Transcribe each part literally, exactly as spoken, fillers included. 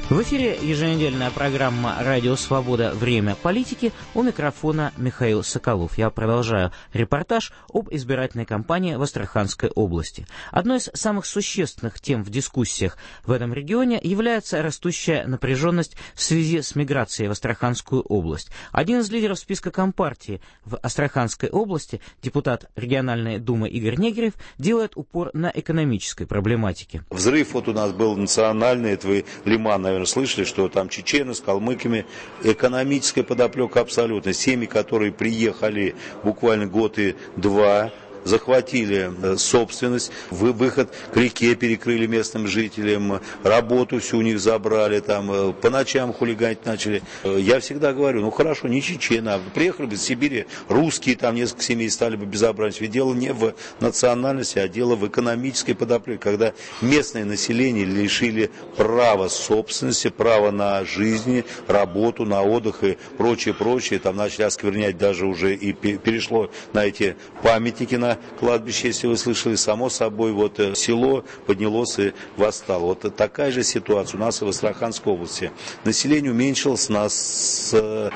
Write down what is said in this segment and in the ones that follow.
В эфире еженедельная программа «Радио Свобода. Время политики». У микрофона Михаил Соколов. Я продолжаю репортаж об избирательной кампании в Астраханской области. Одной из самых существенных тем в дискуссиях в этом регионе является растущая напряженность в связи с миграцией в Астраханскую область. Один из лидеров списка Компартии в Астраханской области, депутат региональной думы Игорь Негрев, делает упор на экономической проблематике. Взрыв вот у нас был национальный, это вы, Лиман, наверное, слышали, что там чечены с калмыками, экономическая подоплека абсолютно. Семьи, которые приехали буквально год и два, захватили собственность, выход к реке перекрыли местным жителям, работу всю у них забрали, там, по ночам хулиганить начали. Я всегда говорю, ну хорошо, не чечены, а приехали бы из Сибири, русские, там несколько семей стали бы безобразничать. Ведь дело не в национальности, а дело в экономической подоплеке, когда местное население лишили права собственности, права на жизнь, работу, на отдых и прочее, прочее. Там начали осквернять даже уже и перешло на эти памятники на кладбище, если вы слышали, само собой, вот село поднялось и восстало. Вот такая же ситуация у нас и в Астраханской области. Население уменьшилось на сто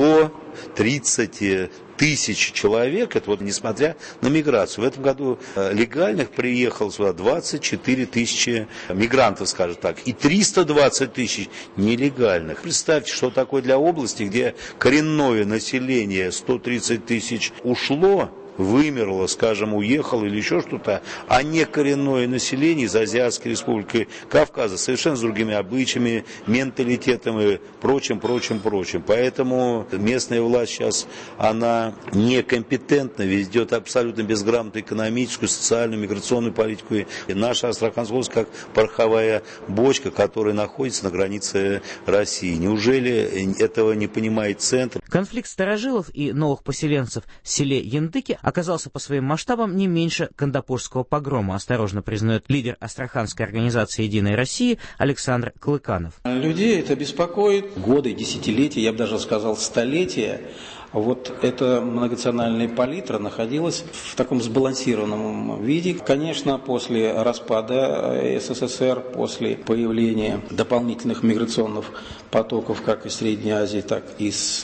тридцать тысяч человек, это вот несмотря на миграцию. В этом году легальных приехало сюда двадцать четыре тысячи мигрантов, скажем так, и триста двадцать тысяч нелегальных. Представьте, что такое для области, где коренное население сто тридцать тысяч ушло, вымерло, скажем, уехало или еще что-то, а не коренное население из Азиатской республики Кавказа совершенно с другими обычаями, менталитетом и прочим, прочим, прочим. Поэтому местная власть сейчас, она некомпетентна, ведет абсолютно безграмотную экономическую, социальную, миграционную политику. И наша Астраханская область как пороховая бочка, которая находится на границе России. Неужели этого не понимает центр? Конфликт старожилов и новых поселенцев в селе Яндыки оказался по своим масштабам не меньше Кандапурского погрома, осторожно признает лидер Астраханской организации «Единой России» Александр Клыканов. Людей это беспокоит годы, десятилетия, я бы даже сказал столетия. Вот эта многонациональная палитра находилась в таком сбалансированном виде. Конечно, после распада СССР, после появления дополнительных миграционных потоков как из Средней Азии, так и с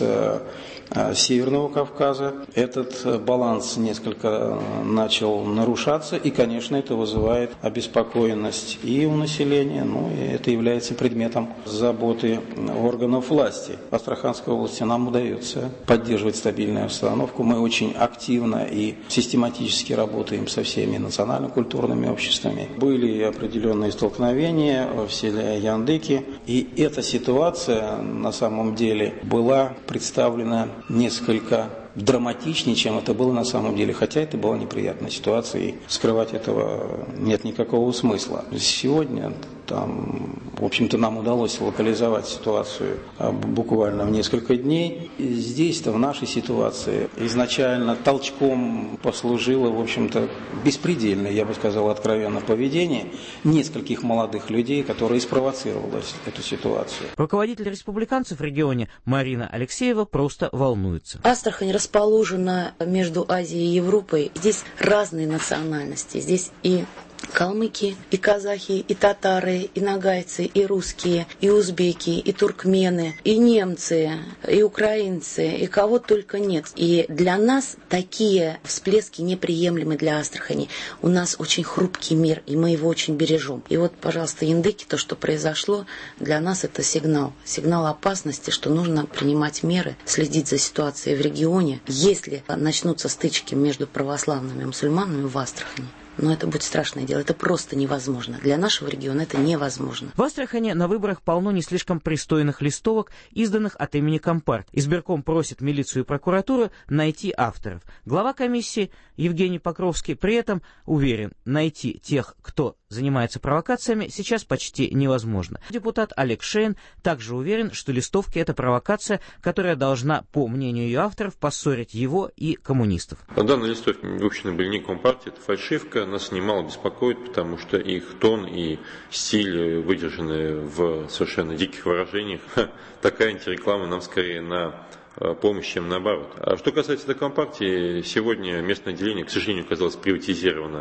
Северного Кавказа, этот баланс несколько начал нарушаться, и, конечно, это вызывает обеспокоенность и у населения, ну и это является предметом заботы органов власти. В Астраханской области нам удается поддерживать стабильную обстановку. Мы очень активно и систематически работаем со всеми национально-культурными обществами. Были определенные столкновения в селе Яндыки, и эта ситуация на самом деле была представлена несколько драматичнее, чем это было на самом деле, хотя это была неприятная ситуация, и скрывать этого нет никакого смысла. Сегодня там, в общем-то, нам удалось локализовать ситуацию буквально в несколько дней. Здесь-то, в нашей ситуации, изначально толчком послужило, в общем-то, беспредельное, я бы сказал, откровенно поведение нескольких молодых людей, которые спровоцировали эту ситуацию. Руководитель республиканцев в регионе Марина Алексеева просто волнуется. Астрахань расположена между Азией и Европой. Здесь разные национальности. Здесь и калмыки, и казахи, и татары, и нагайцы, и русские, и узбеки, и туркмены, и немцы, и украинцы, и кого только нет. И для нас такие всплески неприемлемы для Астрахани. У нас очень хрупкий мир, и мы его очень бережем. И вот, пожалуйста, Яндыки, то, что произошло, для нас это сигнал. Сигнал опасности, что нужно принимать меры, следить за ситуацией в регионе. Если начнутся стычки между православными и мусульманами в Астрахани, но это будет страшное дело, это просто невозможно. Для нашего региона это невозможно. В Астрахани на выборах полно не слишком пристойных листовок, изданных от имени Компарт. Избирком просит милицию и прокуратуру найти авторов. Глава комиссии Евгений Покровский при этом уверен, найти тех, кто занимается провокациями, сейчас почти невозможно. Депутат Олег Шейн также уверен, что листовки — это провокация, которая должна, по мнению ее авторов, поссорить его и коммунистов. Данные листовки выпущены были не Компартией, это фальшивка. Нас немало беспокоит, потому что их тон и стиль выдержаны в совершенно диких выражениях. Такая антиреклама нам скорее на помощь, чем наоборот. А что касается этой Компартии, сегодня местное отделение, к сожалению, оказалось приватизировано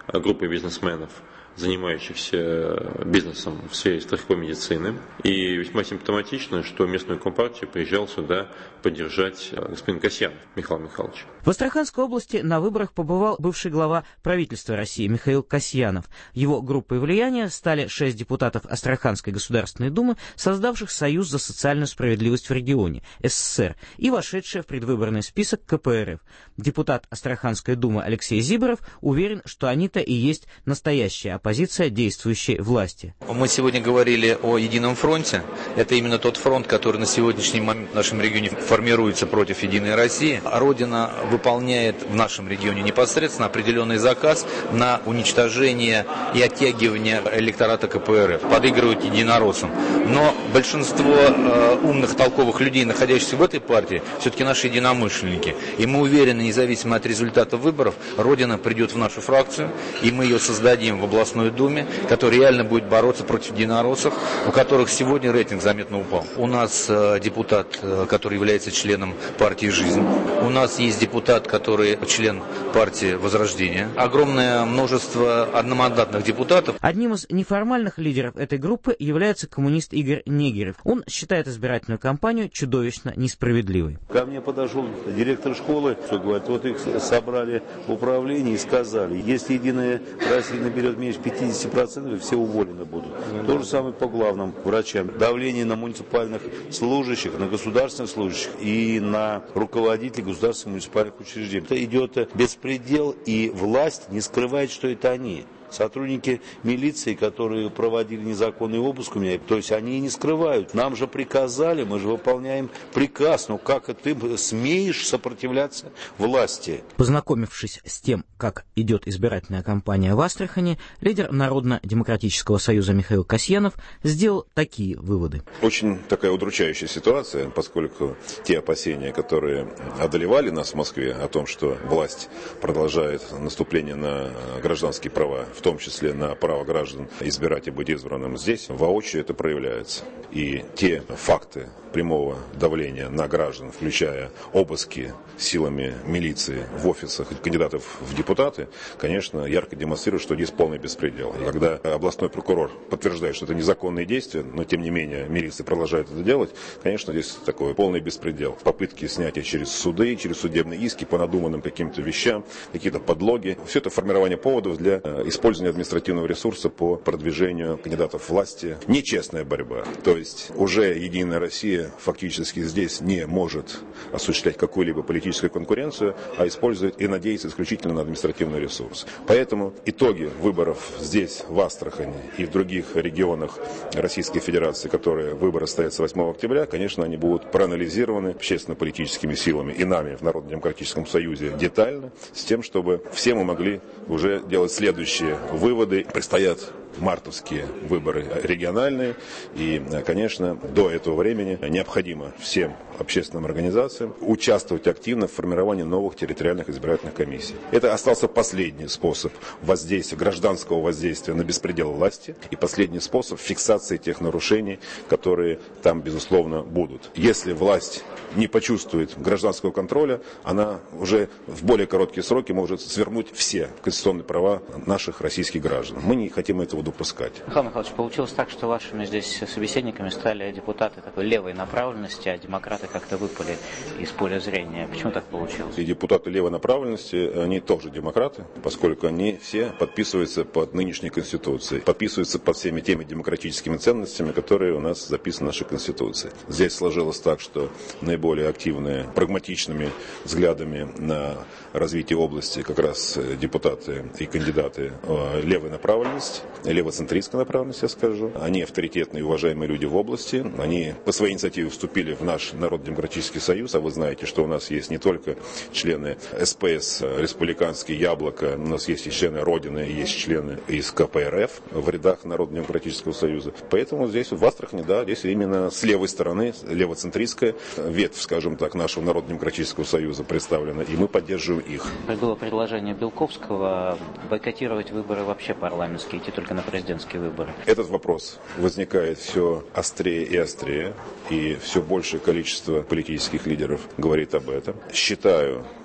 группой бизнесменов, занимающихся бизнесом в сфере страховой медицины. И весьма симптоматично, что местную компартию приезжал сюда поддержать господин Касьянов Михаил Михайлович. В Астраханской области на выборах побывал бывший глава правительства России Михаил Касьянов. Его группой влияния стали шесть депутатов Астраханской Государственной Думы, создавших Союз за социальную справедливость в регионе, СССР, и вошедшие в предвыборный список КПРФ. Депутат Астраханской Думы Алексей Зиборов уверен, что они-то и есть настоящая оппозиция действующей власти. Мы сегодня говорили о Едином фронте. Это именно тот фронт, который на сегодняшний момент в нашем регионе формируется против Единой России. Родина выполняет в нашем регионе непосредственно определенный заказ на уничтожение и оттягивание электората КПРФ. Подыгрывают единороссам. Но большинство э, умных, толковых людей, находящихся в этой партии, все-таки наши единомышленники. И мы уверены, независимо от результата выборов, Родина придет в нашу фракцию, и мы ее создадим в областной думе, который реально будет бороться против единороссов, у которых сегодня рейтинг заметно упал. У нас э, депутат, э, который является членом партии «Жизнь». У нас есть депутат, который член партии «Возрождение». Огромное множество одномандатных депутатов. Одним из неформальных лидеров этой группы является коммунист Игорь Негерев. Он считает избирательную кампанию чудовищно несправедливой. Ко мне подошел директор школы, что говорит, вот их собрали в управлении и сказали, если Единая Россия наберет меньше пятьдесят процентов, все уволены будут. То же самое по главным врачам. Давление на муниципальных служащих, на государственных служащих и на руководителей государственных муниципальных учреждений. Это идет беспредел, и власть не скрывает, что это они. Сотрудники милиции, которые проводили незаконный обыск у меня, то есть они и не скрывают. Нам же приказали, мы же выполняем приказ. Ну как ты смеешь сопротивляться власти? Познакомившись с тем, как идет избирательная кампания в Астрахани, лидер Народно-демократического союза Михаил Касьянов сделал такие выводы. Очень такая удручающая ситуация, поскольку те опасения, которые одолевали нас в Москве о том, что власть продолжает наступление на гражданские права, в том числе на право граждан избирать и быть избранным, здесь воочию это проявляется. И те факты прямого давления на граждан, включая обыски силами милиции в офисах кандидатов в депутаты, конечно, ярко демонстрируют, что здесь полный беспредел. И когда областной прокурор подтверждает, что это незаконные действия, но тем не менее милиция продолжает это делать, конечно, здесь такой полный беспредел. Попытки снятия через суды, через судебные иски по надуманным каким-то вещам, какие-то подлоги. Все это формирование поводов для использования административного ресурса по продвижению кандидатов власти. Нечестная борьба. То есть уже Единая Россия фактически здесь не может осуществлять какую-либо политическую конкуренцию, а использует и надеется исключительно на административный ресурс. Поэтому итоги выборов здесь, в Астрахани и в других регионах Российской Федерации, которые выборы состоятся восьмого октября, конечно, они будут проанализированы общественно-политическими силами и нами в Народно-демократическом союзе детально, с тем, чтобы все мы могли уже делать следующие выводы. Предстоят мартовские выборы региональные, и, конечно, до этого времени необходимо всем общественным организациям участвовать активно в формировании новых территориальных избирательных комиссий. Это остался последний способ воздействия, гражданского воздействия на беспредел власти и последний способ фиксации тех нарушений, которые там, безусловно, будут. Если власть не почувствует гражданского контроля, она уже в более короткие сроки может свернуть все конституционные права наших российских граждан. Мы не хотим этого допускать. Михаил Михайлович, получилось так, что вашими здесь собеседниками стали депутаты такой левой направленности, а демократы как-то выпали из поля зрения. Почему так получилось? И депутаты левой направленности, они тоже демократы, поскольку они все подписываются под нынешней Конституцией, подписываются под всеми теми демократическими ценностями, которые у нас записаны в нашей Конституции. Здесь сложилось так, что наиболее активные, прагматичными взглядами на развитие области как раз депутаты и кандидаты левой направленности, левоцентристской направленности, я скажу. Они авторитетные и уважаемые люди в области. Они по своей инициативе вступили в наш Народно-демократический союз. А вы знаете, что у нас есть не только члены СПС, республиканские «Яблоко», у нас есть и члены Родины, есть члены из КПРФ в рядах Народно-демократического союза. Поэтому здесь в Астрахани, да, здесь именно с левой стороны, левоцентристская ветвь, скажем так, нашего Народно-демократического союза представлена, и мы поддерживаем их. Было предложение Белковского бойкотировать выборы вообще парламентские, идти только на президентские выборы. Этот вопрос возникает все острее и острее, и все большее количество политических лидеров говорит об этом. Считаю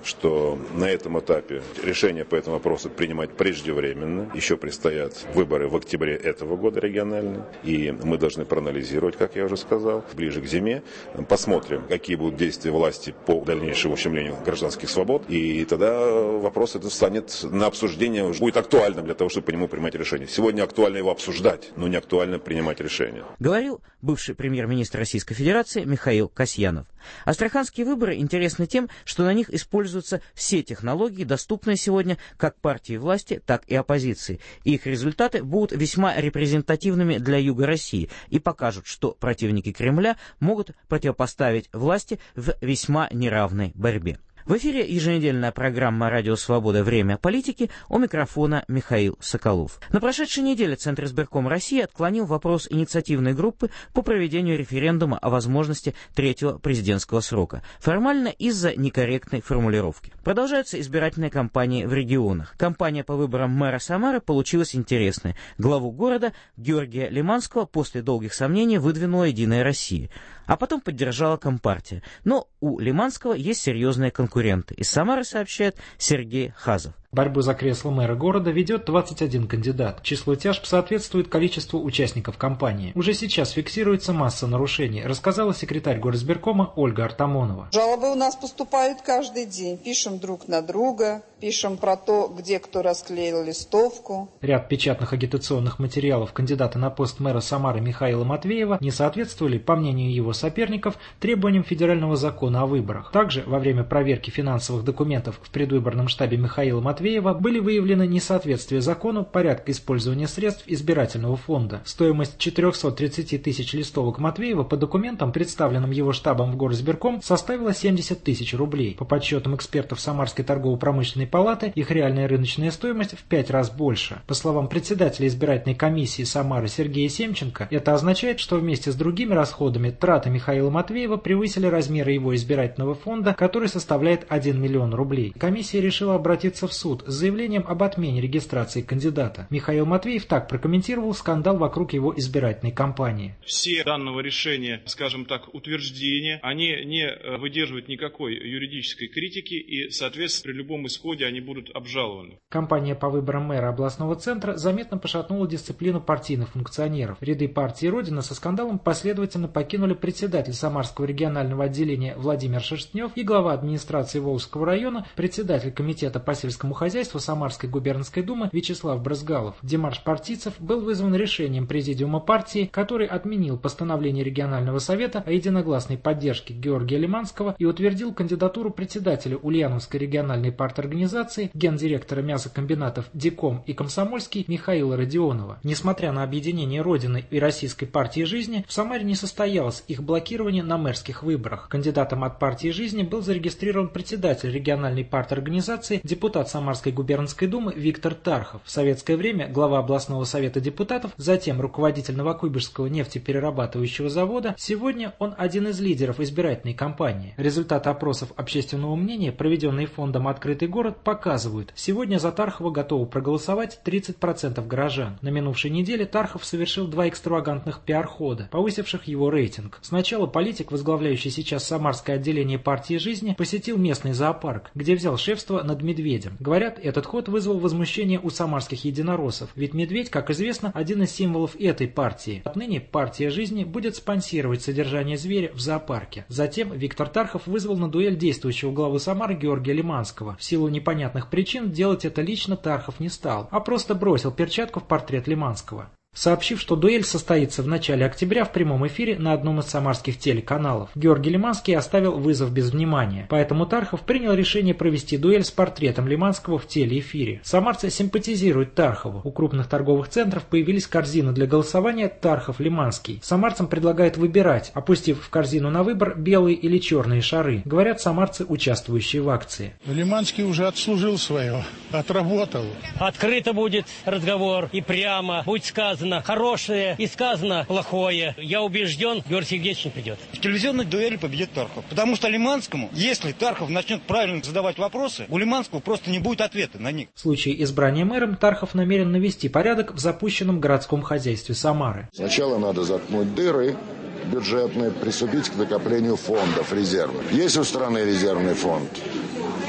что на этом этапе решение по этому вопросу принимать преждевременно. Еще предстоят выборы в октябре этого года региональные, и мы должны проанализировать, как я уже сказал, ближе к зиме. Посмотрим, какие будут действия власти по дальнейшему ущемлению гражданских свобод, и тогда вопрос этот станет на обсуждение, уже будет актуальным для того, чтобы по нему принимать решение. Сегодня актуально его обсуждать, но не актуально принимать решения. Говорил бывший премьер-министр Российской Федерации Михаил Касьянов. Астраханские выборы интересны тем, что на них используются все технологии, доступные сегодня как партии власти, так и оппозиции. И их результаты будут весьма репрезентативными для юга России и покажут, что противники Кремля могут противопоставить власти в весьма неравной борьбе. В эфире еженедельная программа «Радио Свобода. Время политики», у микрофона Михаил Соколов. На прошедшей неделе Центр избирком России отклонил вопрос инициативной группы по проведению референдума о возможности третьего президентского срока, формально из-за некорректной формулировки. Продолжаются избирательные кампании в регионах. Кампания по выборам мэра Самары получилась интересной. Главу города Георгия Лиманского после долгих сомнений выдвинула «Единая Россия», а потом поддержала Компартия. Но у Лиманского есть серьезные конкуренты. Из Самары сообщает Сергей Хазов. Борьбу за кресло мэра города ведет двадцать один кандидат. Число тяжб соответствует количеству участников кампании. Уже сейчас фиксируется масса нарушений, рассказала секретарь горизбиркома Ольга Артамонова. Жалобы у нас поступают каждый день. Пишем друг на друга, пишем про то, где кто расклеил листовку. Ряд печатных агитационных материалов кандидата на пост мэра Самары Михаила Матвеева не соответствовали, по мнению его соперников, требованиям федерального закона о выборах. Также во время проверки финансовых документов в предвыборном штабе Михаила Матвеева были выявлены несоответствия закону порядка использования средств избирательного фонда. Стоимость четырехсот тридцати тысяч листовок Матвеева по документам, представленным его штабом в горизбирком, составила семьдесят тысяч рублей. По подсчетам экспертов Самарской торгово-промышленной палаты, их реальная рыночная стоимость в пять раз больше. По словам председателя избирательной комиссии Самары Сергея Семченко, это означает, что вместе с другими расходами траты Михаила Матвеева превысили размеры его избирательного фонда, который составляет один миллион рублей. Комиссия решила обратиться в суд с заявлением об отмене регистрации кандидата. Михаил Матвеев так прокомментировал скандал вокруг его избирательной кампании. Все данного решения, скажем так, утверждения, они не выдерживают никакой юридической критики и, соответственно, при любом исходе они будут обжалованы. Кампания по выборам мэра областного центра заметно пошатнула дисциплину партийных функционеров. Ряды партии «Родина» со скандалом последовательно покинули председатель Самарского регионального отделения Владимир Шерстнев и глава администрации Волжского района, председатель комитета по сельскому хозяйству Самарской губернской думы Вячеслав Брызгалов. Демарш партийцев был вызван решением президиума партии, который отменил постановление регионального совета о единогласной поддержке Георгия Лиманского и утвердил кандидатуру председателя Ульяновской региональной парторганизации, гендиректора мясокомбинатов Диком и Комсомольский Михаила Родионова. Несмотря на объединение Родины и Российской партии жизни, в Самаре не состоялось их блокирование на мэрских выборах. Кандидатом от партии жизни был зарегистрирован председатель региональной парторганизации, депутат Самарской губернской думы Виктор Тархов. В советское время глава областного совета депутатов, затем руководитель Новокуйбышевского нефтеперерабатывающего завода, сегодня он один из лидеров избирательной кампании. Результаты опросов общественного мнения, проведенные фондом «Открытый город», показывают, сегодня за Тархова готовы проголосовать тридцать процентов горожан. На минувшей неделе Тархов совершил два экстравагантных пиар-хода, повысивших его рейтинг. Сначала политик, возглавляющий сейчас Самарское отделение партии жизни, посетил местный зоопарк, где взял шефство над медведем. Говорят, этот ход вызвал возмущение у самарских единороссов, ведь медведь, как известно, один из символов этой партии. Отныне партия жизни будет спонсировать содержание зверя в зоопарке. Затем Виктор Тархов вызвал на дуэль действующего главы Самары Георгия Лиманского. В силу непонятных причин делать это лично Тархов не стал, а просто бросил перчатку в портрет Лиманского, сообщив, что дуэль состоится в начале октября в прямом эфире на одном из самарских телеканалов. Георгий Лиманский оставил вызов без внимания, поэтому Тархов принял решение провести дуэль с портретом Лиманского в телеэфире. Самарцы симпатизируют Тархову. У крупных торговых центров появились корзины для голосования Тархов-Лиманский. Самарцам предлагают выбирать, опустив в корзину на выбор белые или черные шары, говорят самарцы, участвующие в акции. Лиманский уже отслужил свое, отработал. Открыто будет разговор и прямо будет сказано хорошее и сказано плохое. Я убежден, Георгий Сергеевич не придет. В телевизионной дуэли победит Тархов. Потому что Лиманскому, если Тархов начнет правильно задавать вопросы, у Лиманского просто не будет ответа на них. В случае избрания мэром Тархов намерен навести порядок в запущенном городском хозяйстве Самары. Сначала надо заткнуть дыры бюджетные, приступить к накоплению фондов резервных. Есть у страны резервный фонд.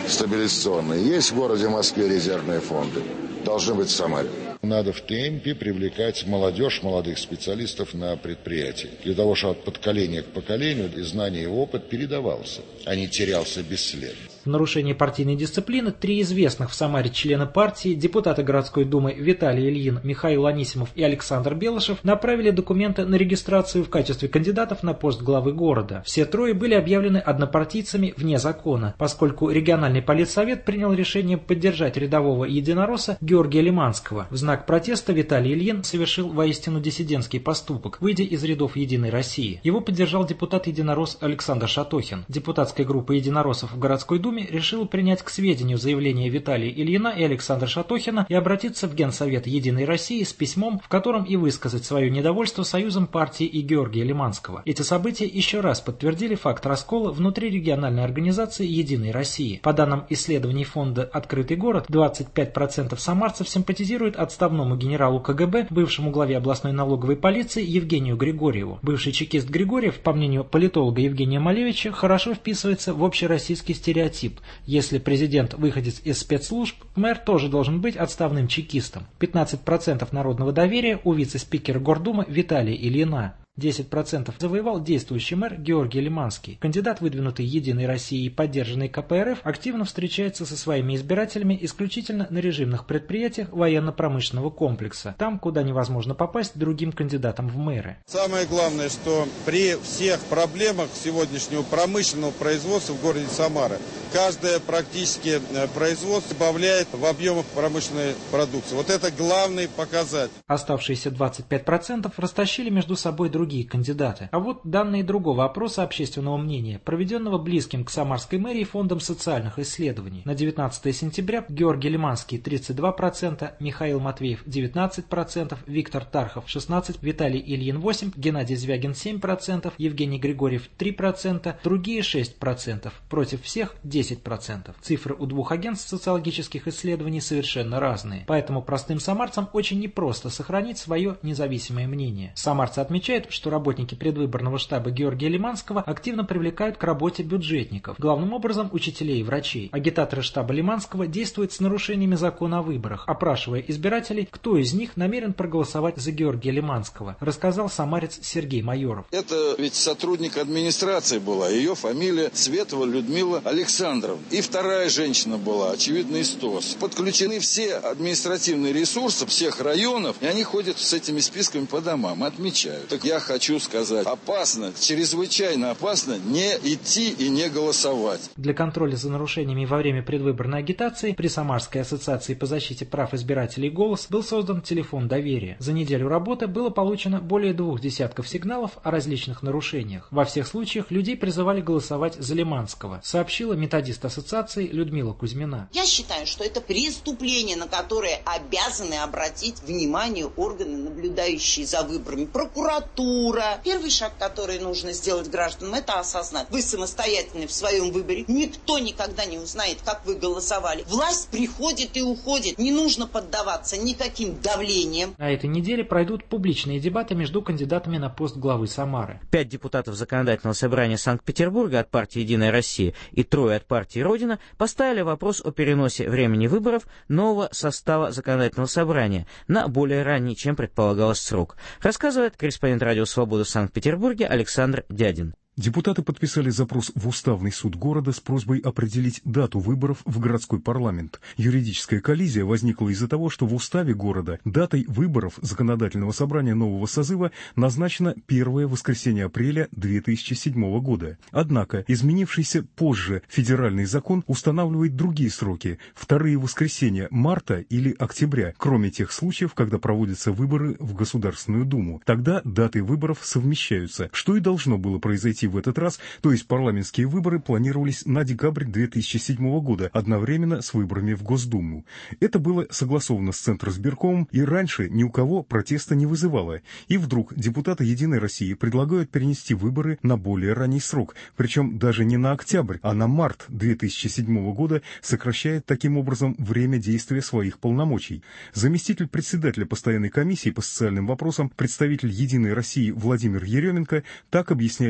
стабилизационные. Есть в городе Москве резервные фонды. Должны быть в Самаре. Надо в темпе привлекать молодежь, молодых специалистов на предприятии. Для того, чтобы от поколения к поколению знания и опыт передавался, а не терялся бесследно. В нарушении партийной дисциплины три известных в Самаре члена партии, депутаты городской думы Виталий Ильин, Михаил Анисимов и Александр Белышев направили документы на регистрацию в качестве кандидатов на пост главы города. Все трое были объявлены однопартийцами вне закона, поскольку региональный политсовет принял решение поддержать рядового единоросса Георгия Лиманского. В знак протеста Виталий Ильин совершил воистину диссидентский поступок, выйдя из рядов «Единой России». Его поддержал депутат-единорос Александр Шатохин. Депутатская группа единороссов в городской думе решила принять к сведению заявление Виталия Ильина и Александра Шатохина и обратиться в Генсовет «Единой России» с письмом, в котором и высказать свое недовольство союзом партии и Георгия Лиманского. Эти события еще раз подтвердили факт раскола внутри региональной организации «Единой России». По данным исследований фонда «Открытый город», двадцать пять процентов самарцев симпатизируют отставному генералу ка гэ бэ, бывшему главе областной налоговой полиции Евгению Григорьеву. Бывший чекист Григорьев, по мнению политолога Евгения Малевича, хорошо вписывается в общероссийский стереотип. Если президент выходец из спецслужб, мэр тоже должен быть отставным чекистом. пятнадцать процентов народного доверия у вице-спикера Гордумы Виталия Ильина. десять процентов завоевал действующий мэр Георгий Лиманский. Кандидат, выдвинутый «Единой Россией» и поддержанный ка пэ эр эф, активно встречается со своими избирателями исключительно на режимных предприятиях военно-промышленного комплекса, там, куда невозможно попасть другим кандидатам в мэры. Самое главное, что при всех проблемах сегодняшнего промышленного производства в городе Самара, каждое практически производство добавляет в объемах промышленной продукции. Вот это главный показатель. Оставшиеся двадцать пять процентов растащили между собой другие другие кандидаты. А вот данные другого опроса общественного мнения, проведенного близким к Самарской мэрии фондом социальных исследований. На девятнадцатое сентября Георгий Лиманский тридцать два процента, Михаил Матвеев девятнадцать процентов, Виктор Тархов шестнадцать процентов, Виталий Ильин восемь процентов, Геннадий Звягин семь процентов, Евгений Григорьев три процента, другие шесть процентов, против всех десять процентов. Цифры у двух агентств социологических исследований совершенно разные, поэтому простым самарцам очень непросто сохранить свое независимое мнение. Самарцы отмечают, что работники предвыборного штаба Георгия Лиманского активно привлекают к работе бюджетников, главным образом учителей и врачей. Агитаторы штаба Лиманского действуют с нарушениями закона о выборах, опрашивая избирателей, кто из них намерен проголосовать за Георгия Лиманского, рассказал самарец Сергей Майоров. Это ведь сотрудник администрации была, ее фамилия Светова Людмила Александровна. И вторая женщина была, очевидно, из ТОС. Подключены все административные ресурсы всех районов, и они ходят с этими списками по домам, отмечают. Так я хочу сказать, опасно, чрезвычайно опасно не идти и не голосовать. Для контроля за нарушениями во время предвыборной агитации при Самарской ассоциации по защите прав избирателей «Голос» был создан телефон доверия. За неделю работы было получено более двух десятков сигналов о различных нарушениях. Во всех случаях людей призывали голосовать за Лиманского, сообщила методист ассоциации Людмила Кузьмина. Я считаю, что это преступление, на которое обязаны обратить внимание органы, наблюдающие за выборами, прокуратура. Первый шаг, который нужно сделать гражданам, это осознать. Вы самостоятельны в своем выборе. Никто никогда не узнает, как вы голосовали. Власть приходит и уходит. Не нужно поддаваться никаким давлениям. На этой неделе пройдут публичные дебаты между кандидатами на пост главы Самары. Пять депутатов Законодательного собрания Санкт-Петербурга от партии «Единая Россия» и трое от партии «Родина» поставили вопрос о переносе времени выборов нового состава Законодательного собрания на более ранний, чем предполагалось, срок. Рассказывает корреспондент «Радио Свобода» в Санкт-Петербурге Александр Дядин. Депутаты подписали запрос в Уставный суд города с просьбой определить дату выборов в городской парламент. Юридическая коллизия возникла из-за того, что в уставе города датой выборов законодательного собрания нового созыва назначено первое воскресенье апреля две тысячи седьмого года. Однако изменившийся позже федеральный закон устанавливает другие сроки – вторые воскресенья марта или октября, кроме тех случаев, когда проводятся выборы в Государственную Думу. Тогда даты выборов совмещаются, что и должно было произойти в этот раз, то есть парламентские выборы планировались на декабрь две тысячи седьмого года, одновременно с выборами в Госдуму. Это было согласовано с Центризбиркомом и раньше ни у кого протеста не вызывало. И вдруг депутаты «Единой России» предлагают перенести выборы на более ранний срок, причем даже не на октябрь, а на март две тысячи седьмого года, сокращает таким образом время действия своих полномочий. Заместитель председателя постоянной комиссии по социальным вопросам, представитель «Единой России» Владимир Еременко так объясняет причины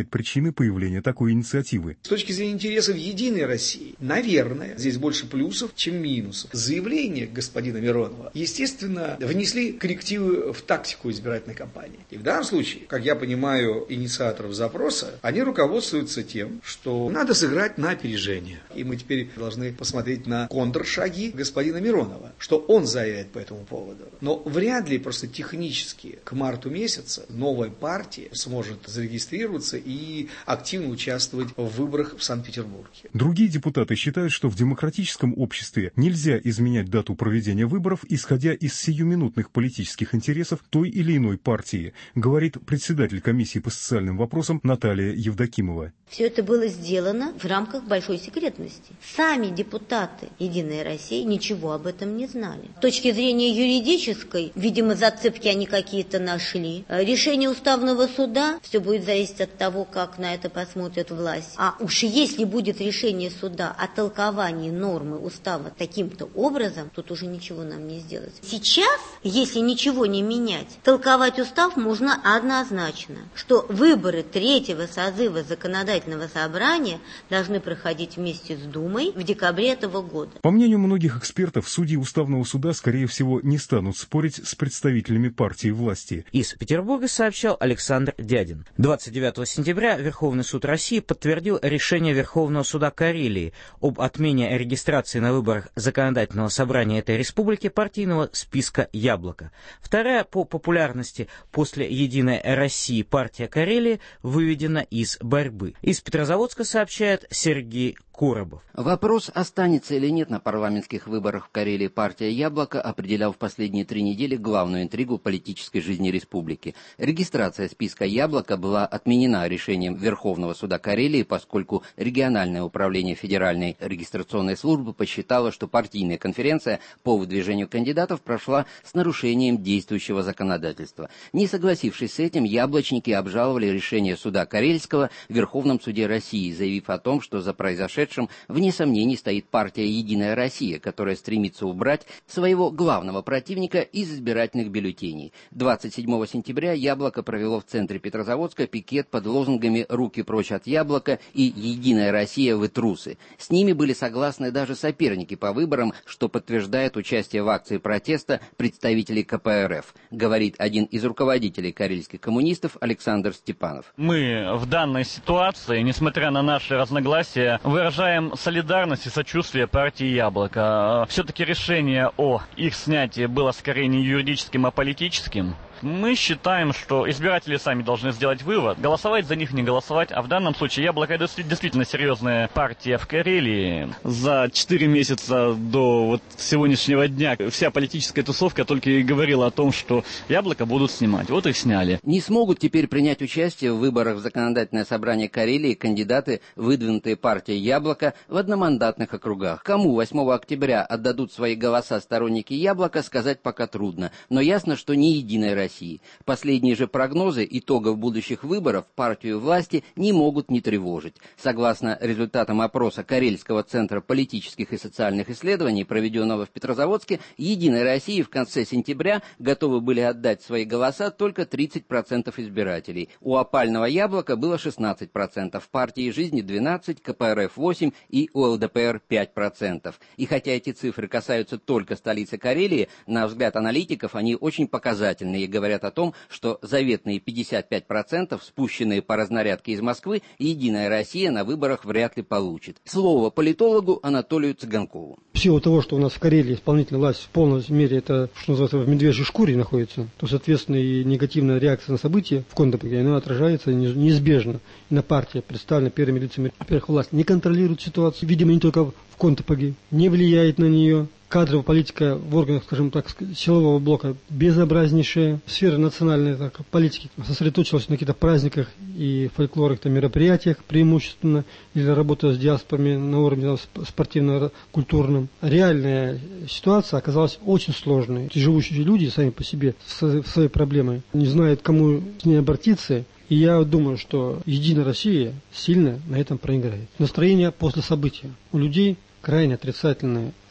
причины появления такой инициативы. С точки зрения интересов Единой России, наверное, здесь больше плюсов, чем минусов. Заявление господина Миронова, естественно, внесли коррективы в тактику избирательной кампании. И в данном случае, как я понимаю инициаторов запроса, они руководствуются тем, что надо сыграть на опережение. И мы теперь должны посмотреть на контршаги господина Миронова, что он заявит по этому поводу. Но вряд ли просто технически к марту месяца новая партия сможет зарегистрироваться и активно участвовать в выборах в Санкт-Петербурге. Другие депутаты считают, что в демократическом обществе нельзя изменять дату проведения выборов, исходя из сиюминутных политических интересов той или иной партии, говорит председатель комиссии по социальным вопросам Наталья Евдокимова. Все это было сделано в рамках большой секретности. Сами депутаты «Единой России» ничего об этом не знали. С точки зрения юридической, видимо, зацепки они какие-то нашли. Решение Уставного суда, все будет зависеть от того, как на это посмотрит власть. А уж если будет решение суда о толковании нормы устава таким-то образом, тут уже ничего нам не сделать. Сейчас, если ничего не менять, толковать устав можно однозначно, что выборы третьего созыва законодательного собрания должны проходить вместе с Думой в декабре этого года. По мнению многих экспертов, судьи Уставного суда, скорее всего, не станут спорить с представителями партии власти. Из Петербурга сообщал Александр Дядин. двадцать девятого сентября Верховный суд России подтвердил решение Верховного суда Карелии об отмене регистрации на выборах законодательного собрания этой республики партийного списка «Яблоко». Вторая по популярности после «Единой России» партия Карелии выведена из борьбы. Из Петрозаводска сообщает Сергей Коробов. Вопрос, останется или нет на парламентских выборах в Карелии партия «Яблоко», определял в последние три недели главную интригу политической жизни республики. Регистрация списка «Яблоко» была отменена решением Верховного суда Карелии, поскольку региональное управление Федеральной регистрационной службы посчитало, что партийная конференция по выдвижению кандидатов прошла с нарушением действующего законодательства. Не согласившись с этим, яблочники обжаловали решение суда Карельского в Верховном суде России, заявив о том, что за произошедшее вне сомнений стоит партия «Единая Россия», которая стремится убрать своего главного противника из избирательных бюллетеней. двадцать седьмого сентября «Яблоко» провело в центре Петрозаводска пикет под лозунгами «Руки прочь от яблока» и «Единая Россия, вы трусы». С ними были согласны даже соперники по выборам, что подтверждает участие в акции протеста представителей ка пэ эр эф, говорит один из руководителей карельских коммунистов Александр Степанов. Мы в данной ситуации, несмотря на наши разногласия, выражаем солидарность и сочувствие партии «Яблоко». Все-таки решение о их снятии было скорее не юридическим, а политическим. Мы считаем, что избиратели сами должны сделать вывод, голосовать за них, не голосовать, а в данном случае «Яблоко» — это действительно серьезная партия в Карелии. За четыре месяца до вот сегодняшнего дня вся политическая тусовка только и говорила о том, что «Яблоко» будут снимать. Вот их сняли. Не смогут теперь принять участие в выборах в законодательное собрание Карелии кандидаты, выдвинутые партией «Яблоко» в одномандатных округах. Кому восьмого октября отдадут свои голоса сторонники «Яблока», сказать пока трудно, но ясно, что не «Единая Россия». Последние же прогнозы итогов будущих выборов партию власти не могут не тревожить. Согласно результатам опроса Карельского центра политических и социальных исследований, проведенного в Петрозаводске, «Единой России» в конце сентября готовы были отдать свои голоса только тридцать процентов избирателей. У опального «Яблока» было шестнадцать процентов, партии «Жизни» двенадцать процентов, ка пэ эр эф восемь процентов и у эл дэ пэ эр пять процентов. И хотя эти цифры касаются только столицы Карелии, на взгляд аналитиков они очень показательные и говорят о том, что заветные пятьдесят пять процентов, спущенные по разнарядке из Москвы, «Единая Россия» на выборах вряд ли получит. Слово политологу Анатолию Цыганкову. В силу того, что у нас в Карелии исполнительная власть в полной мере, это, что называется, в медвежьей шкуре находится, то, соответственно, и негативная реакция на события в Кондопеге, она отражается неизбежно. И на партии, представленной первыми лицами, во-первых, власть не контролирует ситуацию, видимо, не только в Кондопеге, не влияет на нее. Кадровая политика в органах, скажем так, силового блока безобразнейшая. Сфера национальной так, политики сосредоточилась на каких-то праздниках и фольклорных мероприятиях преимущественно, или работа с диаспорами на уровне спортивно-культурном. Реальная ситуация оказалась очень сложной. Живущие люди сами по себе в своей проблемой не знают, кому с ней обратиться. И я думаю, что «Единая Россия» сильно на этом проиграет. Настроение после события у людей крайне отрицательное.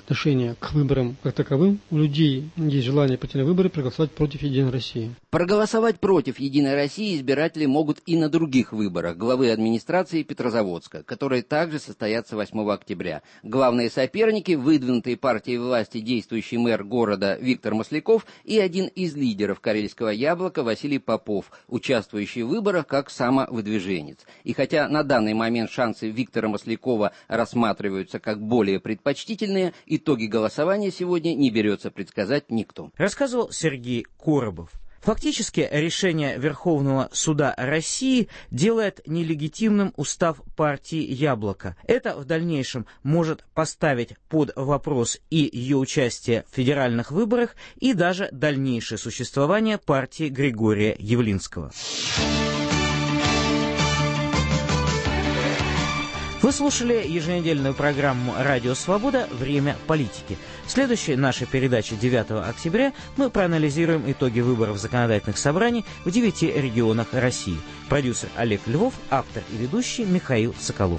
отношения к выборам как таковым, у людей есть желание пойти на выборы, проголосовать против Единой России. Проголосовать против Единой России избиратели могут и на других выборах главы администрации Петрозаводска, которые также состоятся восьмого октября. Главные соперники – выдвинутые партией власти действующий мэр города Виктор Масляков и один из лидеров карельского «Яблока» Василий Попов, участвующий в выборах как самовыдвиженец. И хотя на данный момент шансы Виктора Маслякова рассматриваются как более предпочтительные, итоги голосования сегодня не берется предсказать никто. Рассказывал Сергей Коробов. Фактически решение Верховного суда России делает нелегитимным устав партии «Яблоко». Это в дальнейшем может поставить под вопрос и ее участие в федеральных выборах, и даже дальнейшее существование партии Григория Явлинского. Вы слушали еженедельную программу «Радио Свобода. Время политики». В следующей нашей передаче девятого октября мы проанализируем итоги выборов законодательных собраний в девяти регионах России. Продюсер Олег Львов, автор и ведущий Михаил Соколов.